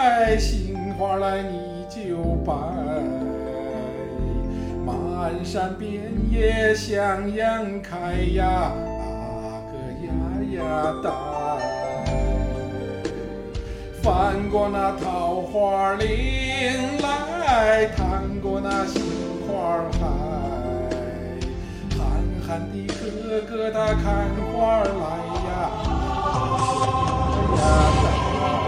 来，杏花来你就白。满山遍野向阳开呀，那个呀呀带。翻过那桃花岭来，趟过那杏花海。憨憨的哥哥他看花来呀，呀呀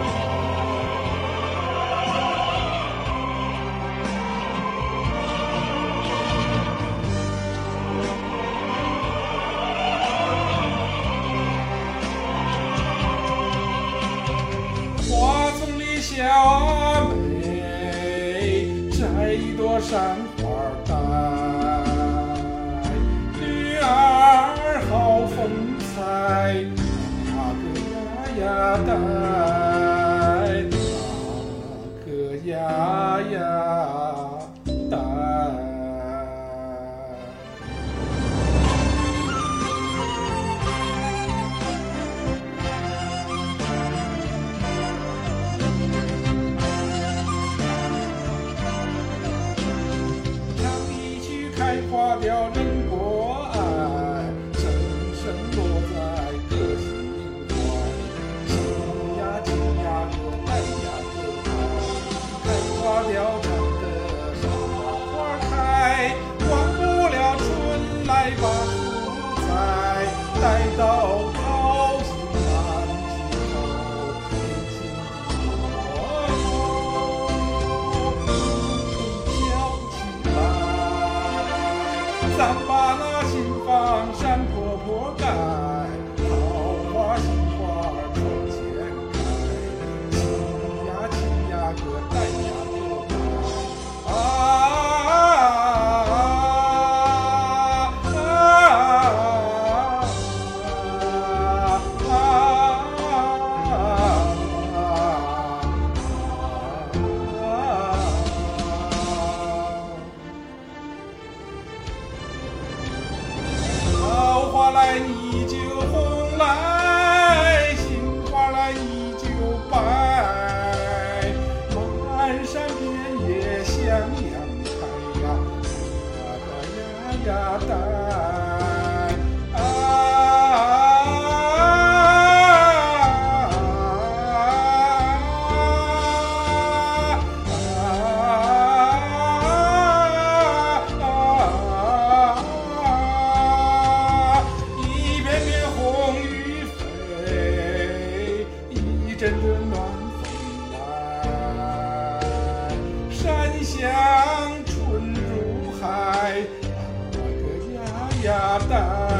花丛里小妹摘一朵山花带，女儿好风采，那个呀呀带，那个呀呀带。开花掉人过爱，深深落在个心怀。亲呀亲呀个爱呀个爱，开花掉长得啥花开，忘不了春来把树栽，待到桃心满枝头，年轻的我飘起来。咱把那心房山坡坡盖，桃花杏花窗前开，亲呀亲呀个带呀个带，花来你就红来，杏花来你就白，满山遍野向阳开呀，那个呀呀带。阵阵暖风来，山乡春如海，那个呀呀带。